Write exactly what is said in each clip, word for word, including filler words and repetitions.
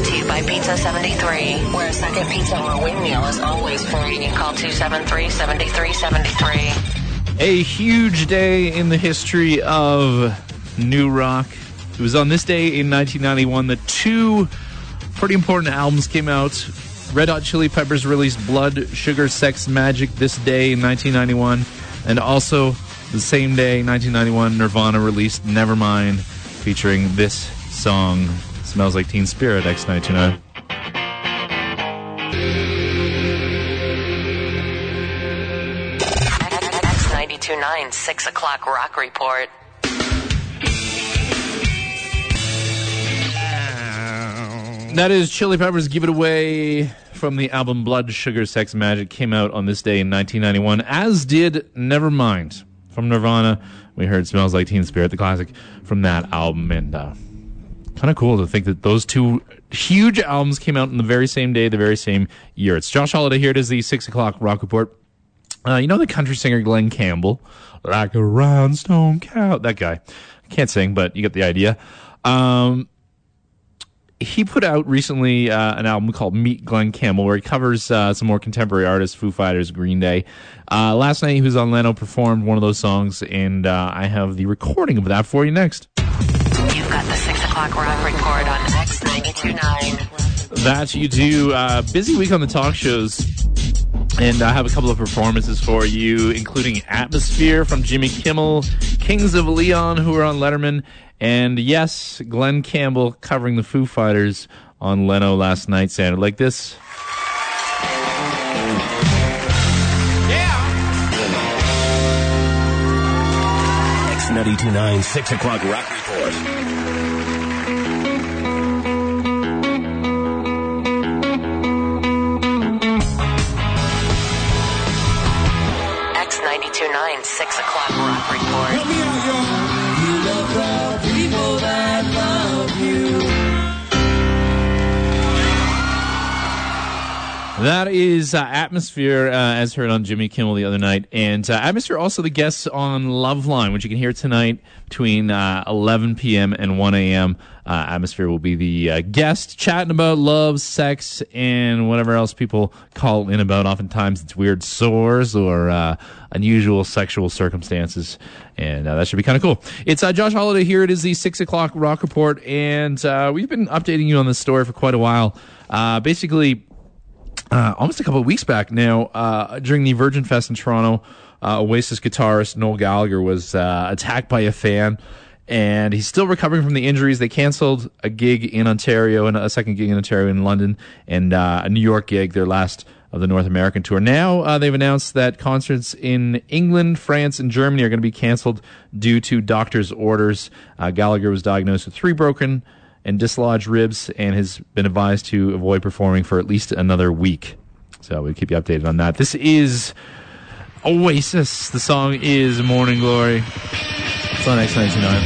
to you by Pizza seventy-three, where a second pizza or wing meal is always free. Call two seven three, seven three seven three. A huge day in the history of new rock. It was on this day in nineteen ninety-one that two pretty important albums came out. Red Hot Chili Peppers released Blood, Sugar, Sex, Magic this day in nineteen ninety-one. And also, the same day, nineteen ninety-one, Nirvana released Nevermind, featuring this song, Smells Like Teen Spirit, X ninety-two point nine. X ninety-two point nine, six o'clock Rock Report. That is Chili Peppers' Give It Away from the album Blood, Sugar, Sex, Magic. Came out on this day in nineteen ninety-one, as did Nevermind from Nirvana. We heard Smells Like Teen Spirit, the classic from that album. And uh, kind of cool to think that those two huge albums came out on the very same day, the very same year. It's Josh Holiday here. It is the six o'clock Rock Report. Uh, you know the country singer Glenn Campbell? Like a rhinestone cow. That guy. I can't sing, but you get the idea. Um... He put out recently uh, an album called Meet Glenn Campbell, where he covers uh, some more contemporary artists, Foo Fighters, Green Day. Uh, last night he was on Leno, performed one of those songs, and uh, I have the recording of that for you next. You've got the six o'clock Rock Report on X ninety-two point nine. That you do. Uh, busy week on the talk shows, and I have a couple of performances for you, including Atmosphere from Jimmy Kimmel, Kings of Leon, who are on Letterman, and yes, Glenn Campbell covering the Foo Fighters on Leno last night. Sounded like this. Yeah! X ninety-two point nine, six o'clock Rock Report. X ninety-two point nine, six o'clock Rock Report. Help me out, y'all. You love the people that love you. That is uh, Atmosphere, uh, as heard on Jimmy Kimmel the other night. And uh, Atmosphere also the guests on Loveline, which you can hear tonight between uh, eleven p.m. and one a.m. Uh, Atmosphere will be the uh, guest, chatting about love, sex, and whatever else people call in about. Oftentimes it's weird sores or uh, unusual sexual circumstances. And uh, that should be kind of cool. It's uh, Josh Holiday here. It is the six o'clock Rock Report. And uh, we've been updating you on this story for quite a while. Uh, basically... Uh, almost a couple of weeks back now, uh, during the Virgin Fest in Toronto, uh, Oasis guitarist Noel Gallagher was uh, attacked by a fan, and he's still recovering from the injuries. They canceled a gig in Ontario and a second gig in Ontario and London, and uh, a New York gig, their last of the North American tour. Now uh, they've announced that concerts in England, France, and Germany are going to be canceled due to doctor's orders. Uh, Gallagher was diagnosed with three broken and dislodged ribs, and has been advised to avoid performing for at least another week. So we'll keep you updated on that. This is Oasis. The song is Morning Glory. It's on X ninety-two point nine.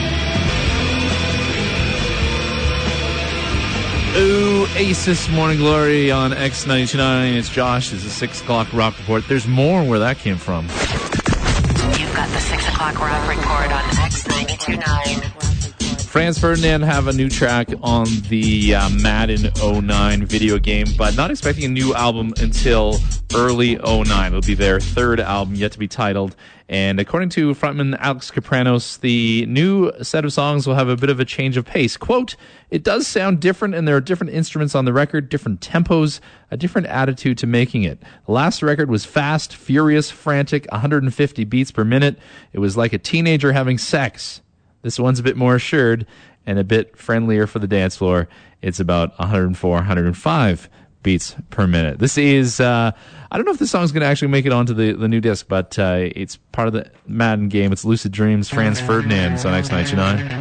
Oasis, Morning Glory on X ninety-two point nine. It's Josh. It's a six o'clock Rock Report. There's more where that came from. You've got the six o'clock Rock Report on X ninety-two point nine. Franz Ferdinand have a new track on the uh, Madden oh nine video game, but not expecting a new album until early oh nine. It'll be their third album, yet to be titled. And according to frontman Alex Kapranos, the new set of songs will have a bit of a change of pace. Quote, "It does sound different, and there are different instruments on the record, different tempos, a different attitude to making it. The last record was fast, furious, frantic, one hundred fifty beats per minute. It was like a teenager having sex. This one's a bit more assured and a bit friendlier for the dance floor. It's about one hundred four, one hundred five beats per minute." This is, uh, I don't know if this song's going to actually make it onto the, the new disc, but uh, it's part of the Madden game. It's Lucid Dreams, Franz Ferdinand. It's on X ninety-two point nine.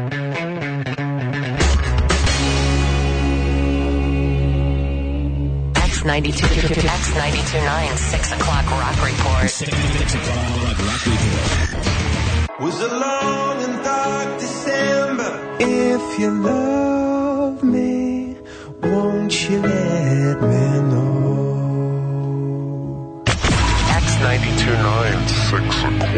X ninety-two, X ninety-two point nine, six o'clock Rock Report. six o'clock Rock Report. Was a long and dark December. If you love me, won't you let me know? X ninety-two point nine, six o'clock.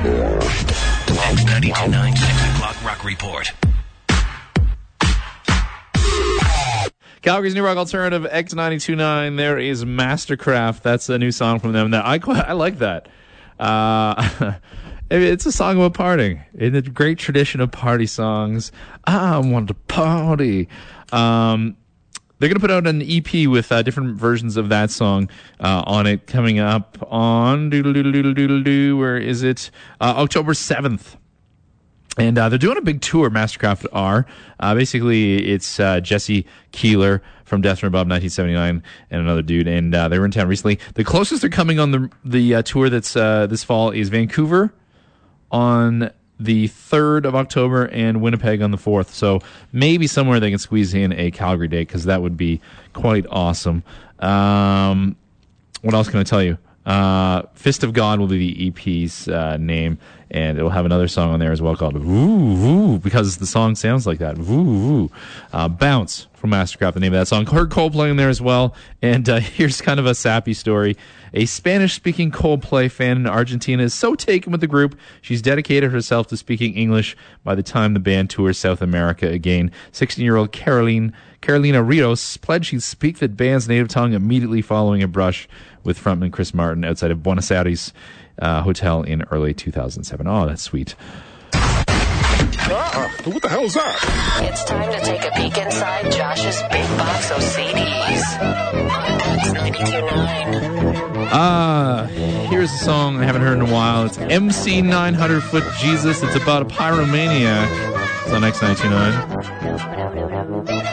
X ninety-two point nine, six o'clock Rock Report. Calgary's New Rock Alternative, X ninety-two point nine. There is Mastercraft. That's a new song from them. That I quite, I like that. Uh, it's a song about partying. In the great tradition of party songs, I want to party. Um, they're going to put out an E P with uh, different versions of that song uh, on it coming up on doodle doodle doodle doodle doo. Where is it? Uh, October seventh. And uh, they're doing a big tour, Mastercraft are. Uh, basically, it's uh, Jesse Keeler from Death from Above nineteen seventy-nine and another dude. And uh, they were in town recently. The closest they're coming on the the uh, tour that's uh, this fall is Vancouver on the third of October and Winnipeg on the fourth. So maybe somewhere they can squeeze in a Calgary date because that would be quite awesome. Um, what else can I tell you? Uh, Fist of God will be the E P's uh, name, and it'll have another song on there as well called Woo Woo, because the song sounds like that. Woo Woo. Uh, Bounce from Mastercraft, the name of that song. Heard Coldplay in there as well, and uh, here's kind of a sappy story. A Spanish-speaking Coldplay fan in Argentina is so taken with the group, she's dedicated herself to speaking English by the time the band tours South America again. sixteen-year-old Caroline, Carolina Rios pledged she'd speak the band's native tongue immediately following a brush with frontman Chris Martin outside of Buenos Aires uh, hotel in early two thousand seven. Oh, that's sweet. Ah, what the hell is that? It's time to take a peek inside Josh's big box of C Ds on X ninety-two point nine. Ah, uh, here's a song I haven't heard in a while. It's M C nine hundred Foot Jesus. It's about a pyromaniac. It's on X ninety-two point nine.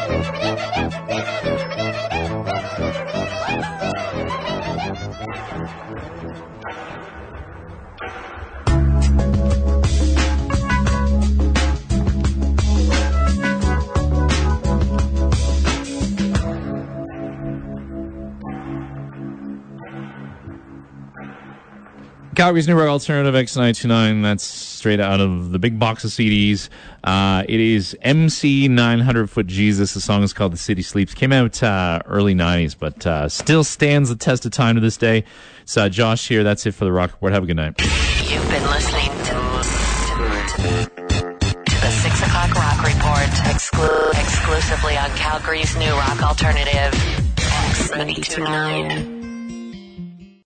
Calgary's New Rock Alternative, X ninety-two point nine. That's straight out of the big box of C Ds. Uh, it is M C nine hundred Foot Jesus. The song is called The City Sleeps. Came out uh, early nineties, but uh, still stands the test of time to this day. It's uh, Josh here. That's it for the Rock Report. Have a good night. You've been listening to, to, to the six o'clock Rock Report, exclu- exclusively on Calgary's New Rock Alternative, X ninety-two point nine.